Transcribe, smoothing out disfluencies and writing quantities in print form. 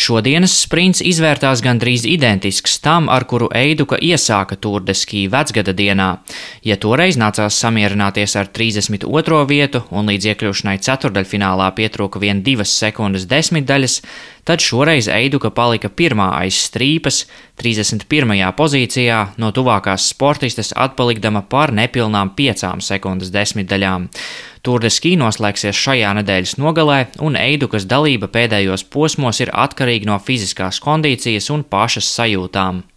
Šodienas sprints izvērtās gandrīz identisks tam, ar kuru Eiduka iesāka Tour de Ski vecgada dienā. Ja toreiz nācās samierināties ar 32. vietu un līdz iekļūšanai ceturdaļfinālā pietrūka vien 2 sekundes desmitdaļas, tad šoreiz Eiduka palika pirmā aiz strīpas, 31. pozīcijā, no tuvākās sportistes atpalikdama par nepilnām 5 sekundes desmitdaļām. Tour de Ski noslēgsies šajā nedēļas nogalē, un Eidukas dalība pēdējos posmos ir atkarīga no fiziskās kondīcijas un pašas sajūtām.